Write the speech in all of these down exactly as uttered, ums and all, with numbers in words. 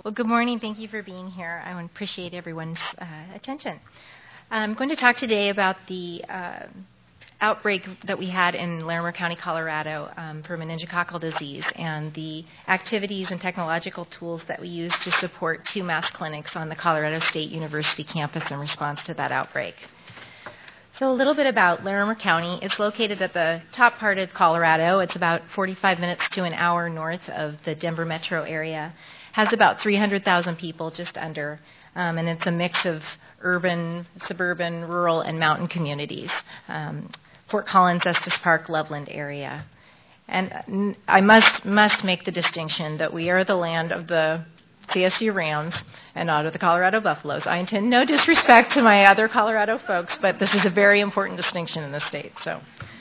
Well, good morning. Thank you for being here. I appreciate everyone's uh, attention. I'm going to talk today about the uh, outbreak that we had in Larimer County, Colorado um, for meningococcal disease and the activities and technological tools that we use to support two mass clinics on the Colorado State University campus in response to that outbreak. So a little bit about Larimer County. It's located at the top part of Colorado. It's about forty-five minutes to an hour north of the Denver metro area. Has about three hundred thousand people, just under, um, and it's a mix of urban, suburban, rural, and mountain communities. Um, Fort Collins, Estes Park, Loveland area. And I must must make the distinction that we are the land of the C S U Rams and not of the Colorado Buffaloes. I intend no disrespect to my other Colorado folks, but this is a very important distinction in the state. So,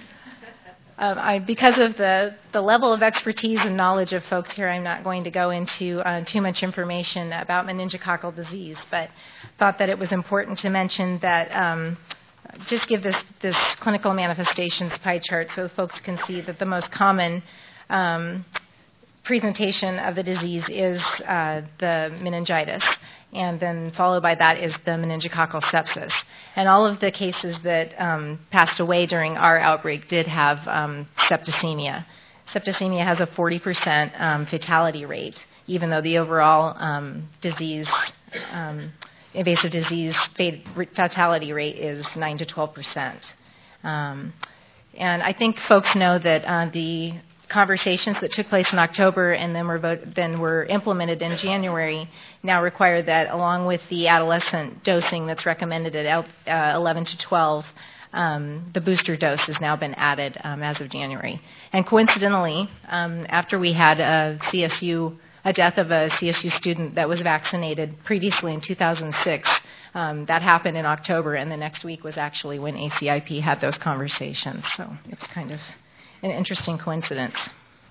um, I, because of the, the level of expertise and knowledge of folks here, I'm not going to go into uh, too much information about meningococcal disease, but thought that it was important to mention that um, just give this, this clinical manifestations pie chart so folks can see that the most common um, presentation of the disease is uh, the meningitis, and then followed by that is the meningococcal sepsis. And all of the cases that um, passed away during our outbreak did have um, septicemia. Septicemia has a forty percent um, fatality rate, even though the overall um, disease, um, invasive disease fatality rate is nine to twelve percent. Um, and I think folks know that uh, the conversations that took place in October and then were vote, then were implemented in January now require that, along with the adolescent dosing that's recommended at uh, eleven to twelve, um, the booster dose has now been added um, as of January. And coincidentally, um, after we had a C S U, a death of a C S U student that was vaccinated previously in two thousand six, um, that happened in October, and the next week was actually when A C I P had those conversations. So it's kind of an interesting coincidence.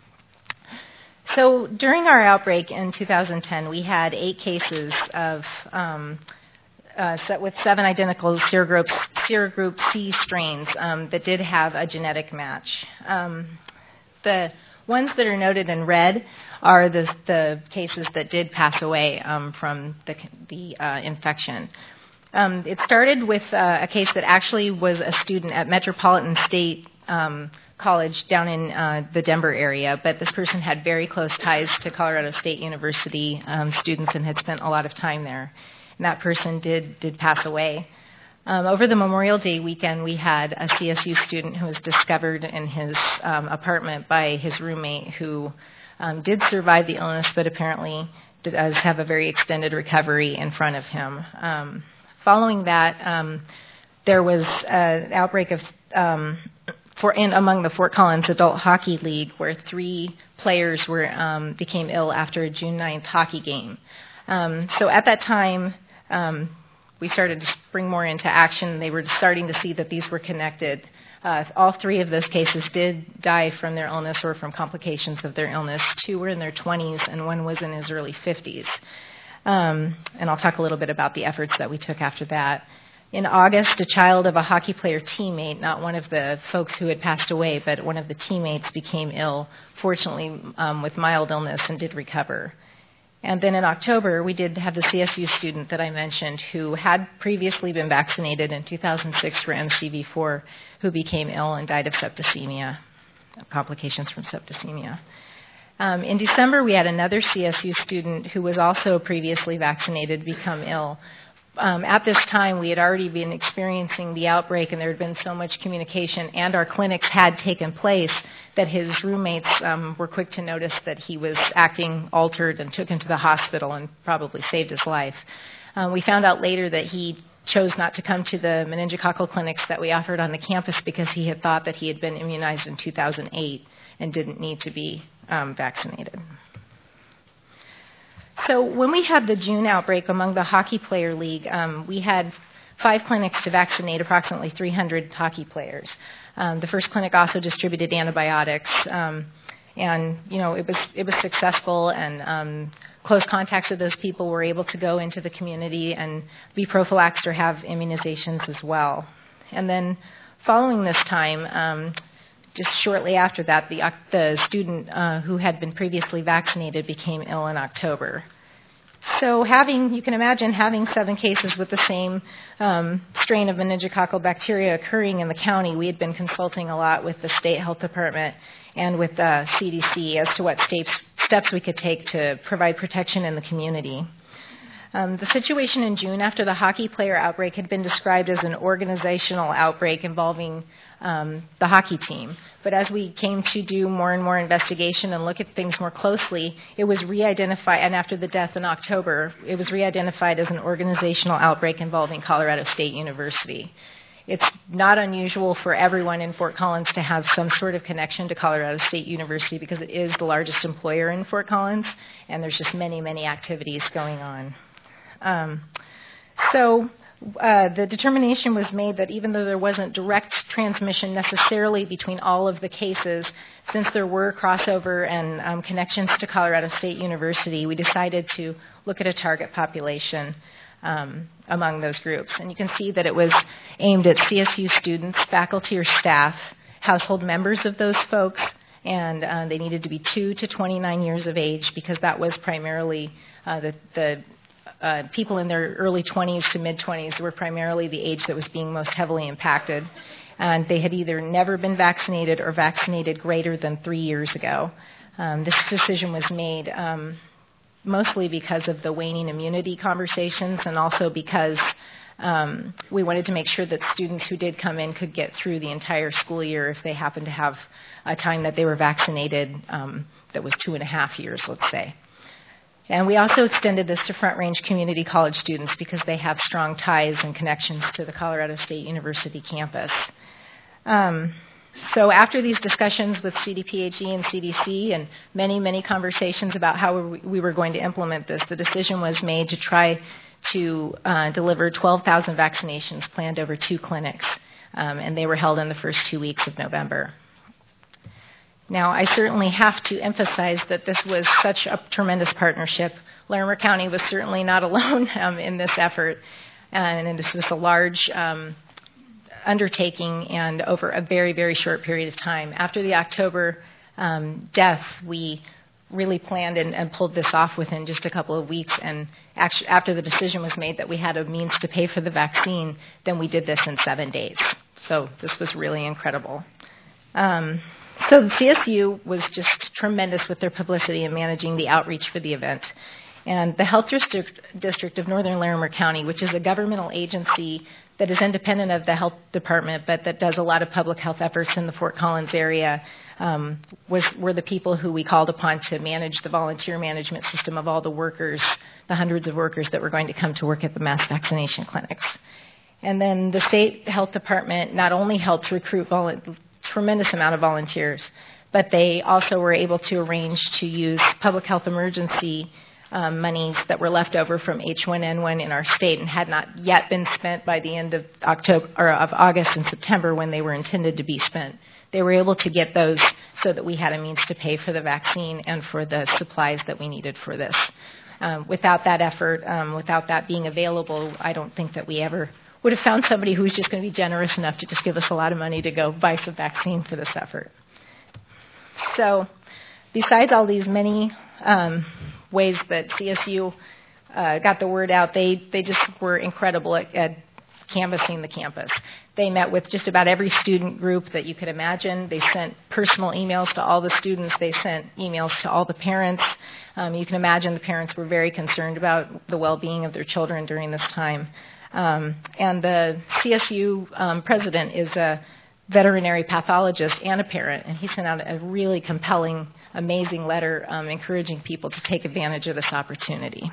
So during our outbreak in two thousand ten, we had eight cases of um, uh, set with seven identical serogroup, serogroup C strains um, that did have a genetic match. Um, the ones that are noted in red are the, the cases that did pass away um, from the, the uh, infection. Um, it started with uh, a case that actually was a student at Metropolitan State um, College down in uh, the Denver area, but this person had very close ties to Colorado State University um, students and had spent a lot of time there. And that person did did pass away. Um, over the Memorial Day weekend, we had a C S U student who was discovered in his um, apartment by his roommate who um, did survive the illness, but apparently does have a very extended recovery in front of him. Um, following that, um, there was an outbreak of um, For in among the Fort Collins Adult Hockey League, where three players were um, became ill after a June ninth hockey game. Um, so at that time, um, we started to spring more into action. They were starting to see that these were connected. Uh, all three of those cases did die from their illness or from complications of their illness. Two were in their twenties, and one was in his early fifties. Um, and I'll talk a little bit about the efforts that we took after that. In August, a child of a hockey player teammate, not one of the folks who had passed away, but one of the teammates became ill, fortunately um, with mild illness, and did recover. And then in October, we did have the C S U student that I mentioned who had previously been vaccinated in two thousand six for M C V four, who became ill and died of septicemia, complications from septicemia. Um, in December, we had another C S U student who was also previously vaccinated become ill. Um, at this time, we had already been experiencing the outbreak, and there had been so much communication, and our clinics had taken place that his roommates um, were quick to notice that he was acting altered and took him to the hospital and probably saved his life. Uh, we found out later that he chose not to come to the meningococcal clinics that we offered on the campus because he had thought that he had been immunized in two thousand eight and didn't need to be um, vaccinated. So when we had the June outbreak among the Hockey Player League, um, we had five clinics to vaccinate approximately three hundred hockey players. Um, the first clinic also distributed antibiotics, um, and you know it was it was successful. And um, close contacts of those people were able to go into the community and be prophylaxed or have immunizations as well. And then following this time, um, just shortly after that, the, the student uh, who had been previously vaccinated became ill in October. So having, you can imagine having seven cases with the same um, strain of meningococcal bacteria occurring in the county. We had been consulting a lot with the state health department and with the C D C as to what steps, steps we could take to provide protection in the community. Um, the situation in June after the hockey player outbreak had been described as an organizational outbreak involving um, the hockey team. But as we came to do more and more investigation and look at things more closely, it was re-identified, and after the death in October, it was re-identified as an organizational outbreak involving Colorado State University. It's not unusual for everyone in Fort Collins to have some sort of connection to Colorado State University because it is the largest employer in Fort Collins, and there's just many, many activities going on. Um, so uh, the determination was made that even though there wasn't direct transmission necessarily between all of the cases, since there were crossover and um, connections to Colorado State University, we decided to look at a target population um, among those groups. And you can see that it was aimed at C S U students, faculty or staff, household members of those folks, and uh, they needed to be two to twenty-nine years of age because that was primarily uh, the, the Uh, people in their early twenties to mid-twenties were primarily the age that was being most heavily impacted. And they had either never been vaccinated or vaccinated greater than three years ago. Um, this decision was made um, mostly because of the waning immunity conversations and also because um, we wanted to make sure that students who did come in could get through the entire school year if they happened to have a time that they were vaccinated um, that was two and a half years, let's say. And we also extended this to Front Range Community College students because they have strong ties and connections to the Colorado State University campus. Um, so after these discussions with C D P H E and C D C and many, many conversations about how we were going to implement this, the decision was made to try to uh, deliver twelve thousand vaccinations planned over two clinics, um, and they were held in the first two weeks of November. Now, I certainly have to emphasize that this was such a tremendous partnership. Larimer County was certainly not alone um, in this effort, and this was a large um, undertaking and over a very, very short period of time. After the October um, death, we really planned and, and pulled this off within just a couple of weeks, and actually, after the decision was made that we had a means to pay for the vaccine, then we did this in seven days. So this was really incredible. Um, So the C S U was just tremendous with their publicity and managing the outreach for the event. And the Health District, District of Northern Larimer County, which is a governmental agency that is independent of the health department, but that does a lot of public health efforts in the Fort Collins area, um, was were the people who we called upon to manage the volunteer management system of all the workers, the hundreds of workers that were going to come to work at the mass vaccination clinics. And then the state health department not only helped recruit volunteers, tremendous amount of volunteers, but they also were able to arrange to use public health emergency um, monies that were left over from H one N one in our state and had not yet been spent by the end of October or of August and September when they were intended to be spent. They were able to get those so that we had a means to pay for the vaccine and for the supplies that we needed for this. Um, without that effort, um, without that being available, I don't think that we ever would have found somebody who was just going to be generous enough to just give us a lot of money to go buy some vaccine for this effort. So besides all these many um, ways that C S U uh, got the word out, they, they just were incredible at, at canvassing the campus. They met with just about every student group that you could imagine. They sent personal emails to all the students. They sent emails to all the parents. Um, you can imagine the parents were very concerned about the well-being of their children during this time. Um, and the C S U um, president is a veterinary pathologist and a parent, and he sent out a really compelling, amazing letter um, encouraging people to take advantage of this opportunity.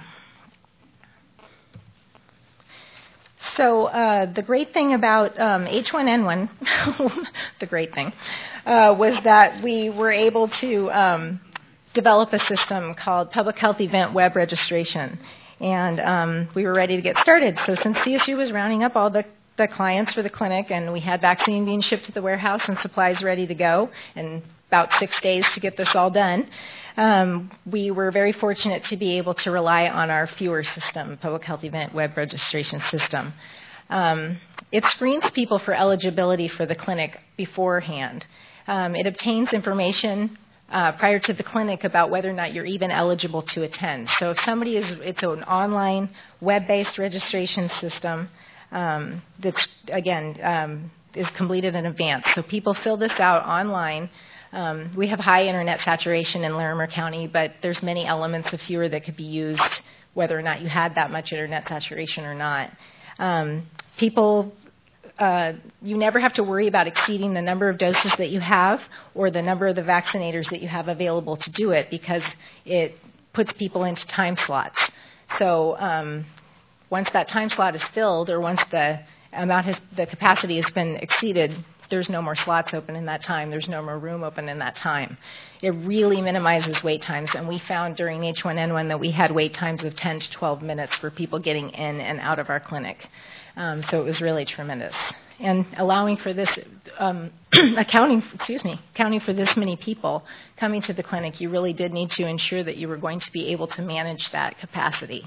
So uh, the great thing about um, H one N one, the great thing, uh, was that we were able to um, develop a system called Public Health Event Web Registration. And um, we were ready to get started. So since C S U was rounding up all the, the clients for the clinic and we had vaccine being shipped to the warehouse and supplies ready to go, and about six days to get this all done, um, we were very fortunate to be able to rely on our FEWER system, Public Health Event Web Registration System. Um, it screens people for eligibility for the clinic beforehand. Um, it obtains information uh, prior to the clinic about whether or not you're even eligible to attend. So if somebody is, it's an online web-based registration system um, that's, again, um, is completed in advance. So people fill this out online. Um, we have high internet saturation in Larimer County, but there's many elements of fewer that could be used whether or not you had that much internet saturation or not. Um, people, uh, you never have to worry about exceeding the number of doses that you have or the number of the vaccinators that you have available to do it, because it puts people into time slots. So um, once that time slot is filled, or once the amount has, the capacity has been exceeded, there's no more slots open in that time. There's no more room open in that time. It really minimizes wait times, and we found during H one N one that we had wait times of ten to twelve minutes for people getting in and out of our clinic. Um, so it was really tremendous. And allowing for this, um, accounting, excuse me, accounting for this many people coming to the clinic, you really did need to ensure that you were going to be able to manage that capacity.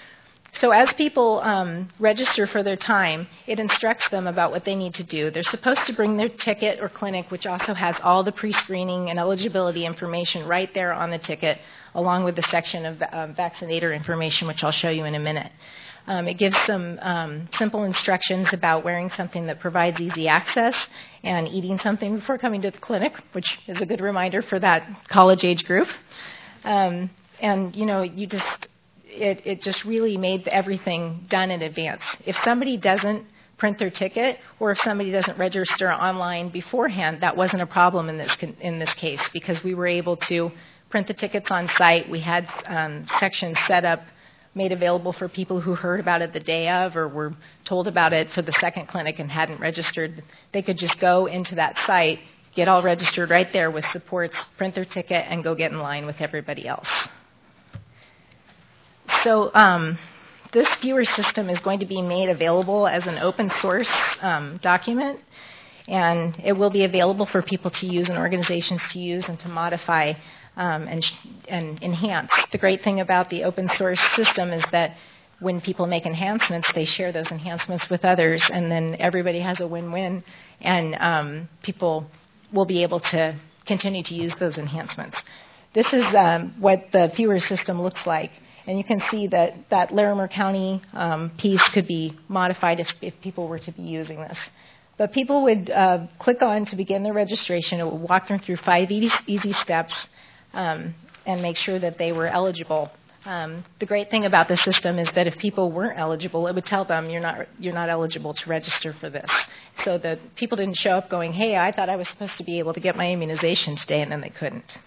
So as people um, register for their time, it instructs them about what they need to do. They're supposed to bring their ticket or clinic, which also has all the pre-screening and eligibility information right there on the ticket, along with the section of um, vaccinator information, which I'll show you in a minute. Um, it gives some um, simple instructions about wearing something that provides easy access and eating something before coming to the clinic, which is a good reminder for that college age group. Um, and, you know, you just... It, it just really made everything done in advance. If somebody doesn't print their ticket, or if somebody doesn't register online beforehand, that wasn't a problem in this in this case, because we were able to print the tickets on site. We had um, sections set up, made available for people who heard about it the day of, or were told about it for the second clinic and hadn't registered. They could just go into that site, get all registered right there with supports, print their ticket, and go get in line with everybody else. So um, this viewer system is going to be made available as an open source um, document, and it will be available for people to use and organizations to use and to modify um, and, and enhance. The great thing about the open source system is that when people make enhancements, they share those enhancements with others, and then everybody has a win-win, and um, people will be able to continue to use those enhancements. This is um, what the viewer system looks like. And you can see that that Larimer County um, piece could be modified if, if people were to be using this. But people would uh, click on to begin their registration. It would walk them through five easy, easy steps um, and make sure that they were eligible. Um, the great thing about the system is that if people weren't eligible, it would tell them you're not you're not eligible to register for this. So that people didn't show up going, hey, I thought I was supposed to be able to get my immunization today, and then they couldn't.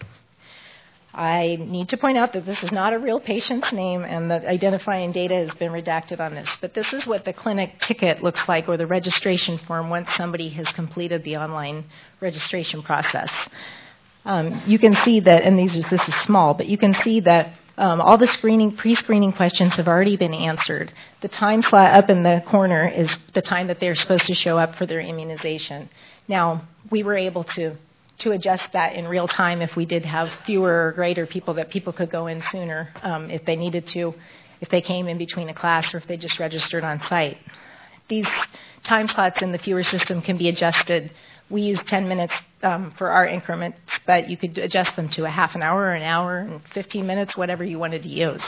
I need to point out that this is not a real patient's name, and that identifying data has been redacted on this. But this is what the clinic ticket looks like, or the registration form, once somebody has completed the online registration process. Um, you can see that, and these are, this is small, but you can see that um, all the screening, pre-screening questions have already been answered. The time slot up in the corner is the time that they're supposed to show up for their immunization. Now, we were able to to adjust that in real time if we did have fewer or greater people, that people could go in sooner um, if they needed to, if they came in between a class, or if they just registered on site. These time slots in the viewer system can be adjusted. We use ten minutes um, for our increments, but you could adjust them to a half an hour, an hour, and fifteen minutes, whatever you wanted to use.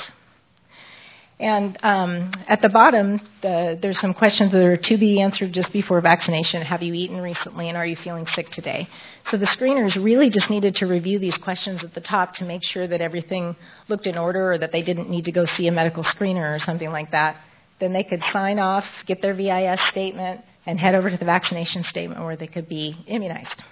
And um, at the bottom, the, there's some questions that are to be answered just before vaccination. Have you eaten recently, and are you feeling sick today? So the screeners really just needed to review these questions at the top to make sure that everything looked in order, or that they didn't need to go see a medical screener or something like that. Then they could sign off, get their V I S statement, and head over to the vaccination statement where they could be immunized.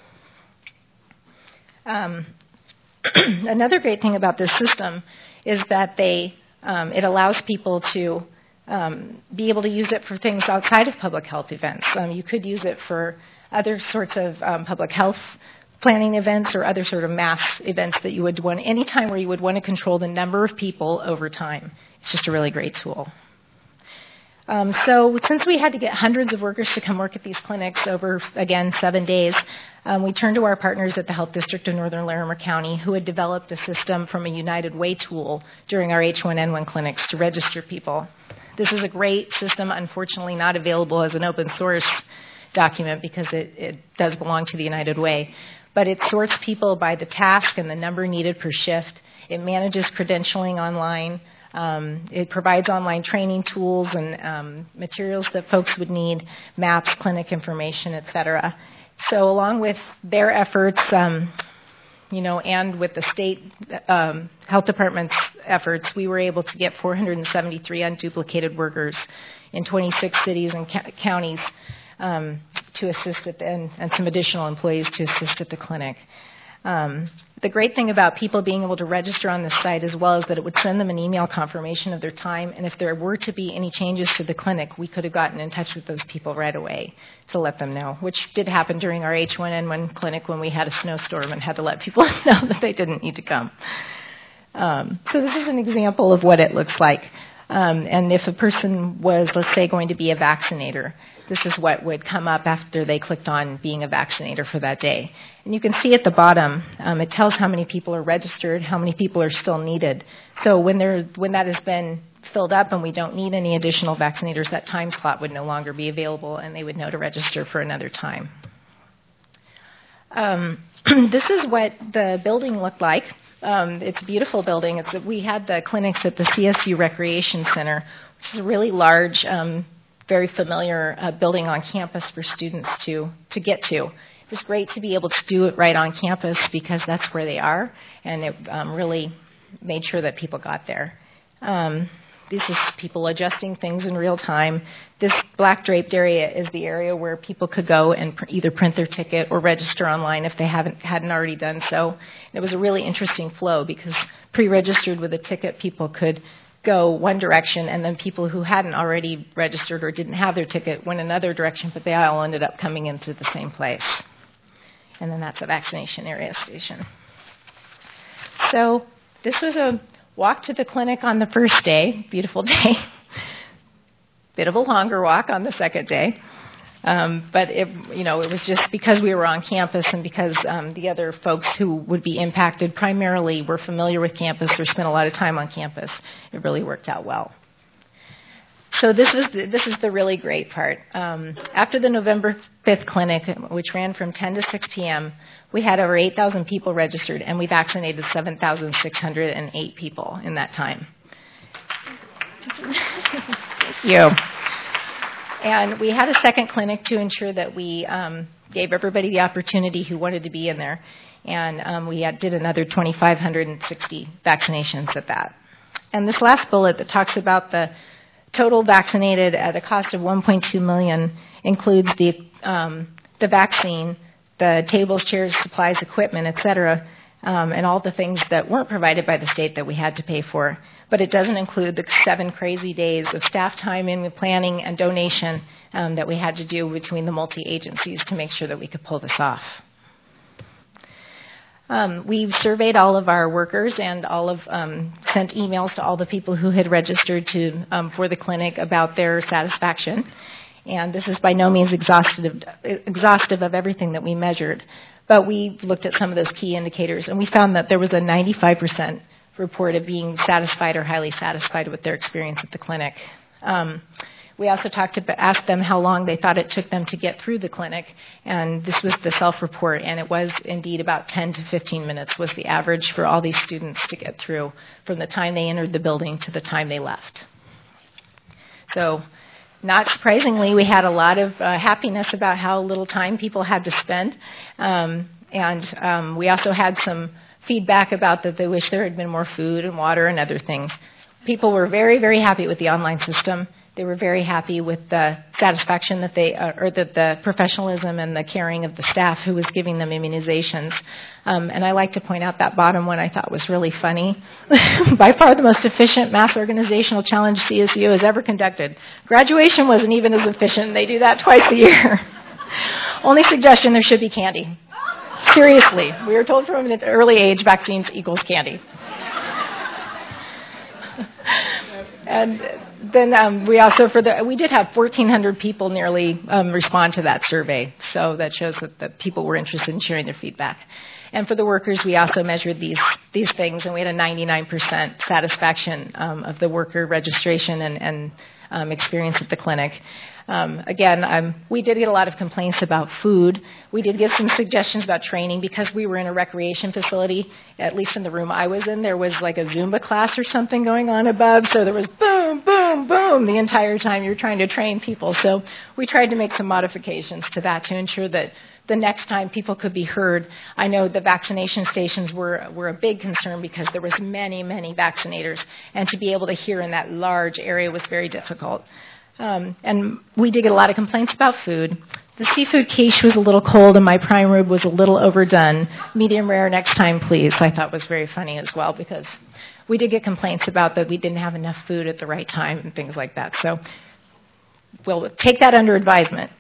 Um, another great thing about this system is that they Um, it allows people to um, be able to use it for things outside of public health events. Um, you could use it for other sorts of um, public health planning events, or other sort of mass events that you would want, any time where you would want to control the number of people over time. It's just a really great tool. Um, so since we had to get hundreds of workers to come work at these clinics over, again, seven days, um, we turned to our partners at the Health District of Northern Larimer County, who had developed a system from a United Way tool during our H one N one clinics to register people. This is a great system, unfortunately not available as an open source document because it, it does belong to the United Way. but it sorts people by the task and the number needed per shift. It manages credentialing online. Um, it provides online training tools and um, materials that folks would need, maps, clinic information, et cetera. So along with their efforts, um, you know, and with the state um, health department's efforts, we were able to get four hundred seventy-three unduplicated workers in twenty-six cities and ca- counties um, to assist at the, and, and some additional employees to assist at the clinic. Um, the great thing about people being able to register on this site as well is that it would send them an email confirmation of their time, and if there were to be any changes to the clinic, we could have gotten in touch with those people right away to let them know, which did happen during our H one N one clinic when we had a snowstorm and had to let people know that they didn't need to come. Um, so this is an example of what it looks like. Um, and if a person was, let's say, going to be a vaccinator, this is what would come up after they clicked on being a vaccinator for that day. And you can see at the bottom, um, it tells how many people are registered, how many people are still needed. So when, there, when that has been filled up and we don't need any additional vaccinators, that time slot would no longer be available, and they would know to register for another time. Um, this is what the building looked like. Um, it's a beautiful building. It's, we had the clinics at the C S U Recreation Center, which is a really large, um, very familiar uh, building on campus for students to, to get to. It was great to be able to do it right on campus because that's where they are, and it um, really made sure that people got there. Um, this is people adjusting things in real time. This black draped area is the area where people could go and pr- either print their ticket or register online if they haven't hadn't already done so. And it was a really interesting flow because pre-registered with a ticket, people could go one direction, and then people who hadn't already registered or didn't have their ticket went another direction, but they all ended up coming into the same place. And then that's a vaccination area station. So this was a walk to the clinic on the first day, beautiful day. Bit of a longer walk on the second day. Um, but it, you know, it was just because we were on campus and because um, the other folks who would be impacted primarily were familiar with campus or spent a lot of time on campus. It really worked out well. So this is the, this is the really great part. Um, after the November fifth clinic, which ran from ten to six p.m., we had over eight thousand people registered, and we vaccinated seven thousand six hundred eight people in that time. Thank you. And we had a second clinic to ensure that we um, gave everybody the opportunity who wanted to be in there. And um, we had, did another two thousand five hundred sixty vaccinations at that. And this last bullet that talks about the total vaccinated at a cost of one point two million dollars includes the, um, the vaccine, the tables, chairs, supplies, equipment, et cetera, um, and all the things that weren't provided by the state that we had to pay for. But it doesn't include the seven crazy days of staff time in planning and donation um, that we had to do between the multi-agencies to make sure that we could pull this off. Um, we've surveyed all of our workers and all of um, sent emails to all the people who had registered to um, for the clinic about their satisfaction. And this is by no means exhaustive, exhaustive of everything that we measured. But we looked at some of those key indicators, and we found that there was a ninety-five percent report of being satisfied or highly satisfied with their experience at the clinic. Um, we also talked to asked them how long they thought it took them to get through the clinic, and this was the self-report, and it was indeed about ten to fifteen minutes was the average for all these students to get through from the time they entered the building to the time they left. So, not surprisingly, we had a lot of uh, happiness about how little time people had to spend, um, and um, we also had some feedback about that they wish there had been more food and water and other things. People were very, very happy with the online system. They were very happy with the satisfaction that they, uh, or the, the professionalism and the caring of the staff who was giving them immunizations. Um, and I like to point out that bottom one I thought was really funny. By far the most efficient mass organizational challenge C S U has ever conducted. Graduation wasn't even as efficient. They do that twice a year. Only suggestion, there should be candy. Seriously, we were told from an early age vaccines equals candy. And then um, we also for the we did have fourteen hundred people nearly um, respond to that survey, so that shows that the people were interested in sharing their feedback. And for the workers, we also measured these these things, and we had a ninety-nine percent satisfaction um, of the worker registration and, and um, experience at the clinic. Um, again, um, we did get a lot of complaints about food. We did get some suggestions about training because we were in a recreation facility. At least in the room I was in, there was like a Zumba class or something going on above. So there was boom, boom, boom the entire time you're trying to train people. So we tried to make some modifications to that to ensure that the next time people could be heard. I know the vaccination stations were, were a big concern because there was many, many vaccinators. And to be able to hear in that large area was very difficult. Um, and we did get a lot of complaints about food. The seafood quiche was a little cold, and my prime rib was a little overdone. Medium rare next time, please. I thought was very funny as well because we did get complaints about that we didn't have enough food at the right time and things like that. So we'll take that under advisement.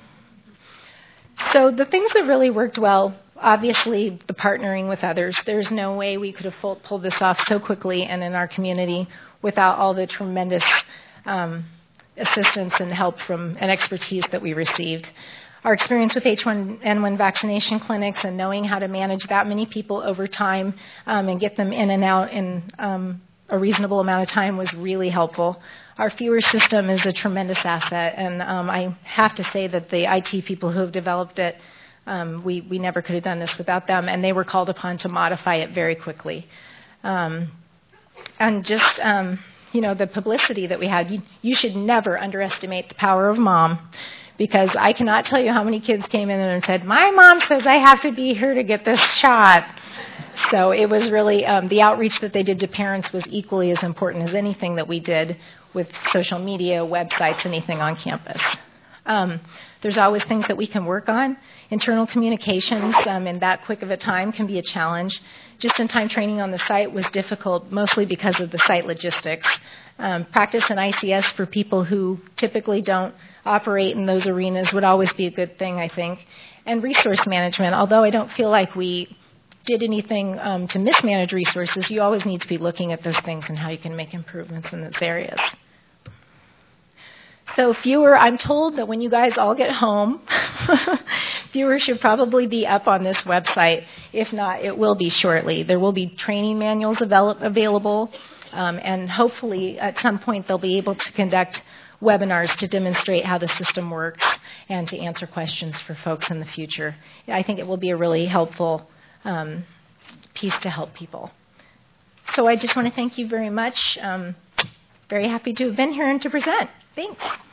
So the things that really worked well, obviously the partnering with others. There's no way we could have pulled this off so quickly and in our community without all the tremendous um, assistance and help from and expertise that we received. Our experience with H one N one vaccination clinics and knowing how to manage that many people over time um, and get them in and out in um, a reasonable amount of time was really helpful. Our fewer system is a tremendous asset, and um, I have to say that the I T people who have developed it, um, we, we never could have done this without them, and they were called upon to modify it very quickly. Um, and just... Um, You know, the publicity that we had, you, you should never underestimate the power of mom, because I cannot tell you how many kids came in and said, my mom says I have to be here to get this shot. So it was really, um, the outreach that they did to parents was equally as important as anything that we did with social media, websites, anything on campus. Um, there's always things that we can work on. Internal communications um, in that quick of a time can be a challenge. Just-in-time training on the site was difficult, mostly because of the site logistics. Um, practice in I C S for people who typically don't operate in those arenas would always be a good thing, I think. And resource management, although I don't feel like we did anything um, to mismanage resources, you always need to be looking at those things and how you can make improvements in those areas. So fewer, I'm told that when you guys all get home, fewer should probably be up on this website. If not, it will be shortly. There will be training manuals avail- available, um, and hopefully at some point they'll be able to conduct webinars to demonstrate how the system works and to answer questions for folks in the future. I think it will be a really helpful um, piece to help people. So I just want to thank you very much. Um, very happy to have been here and to present. Thanks.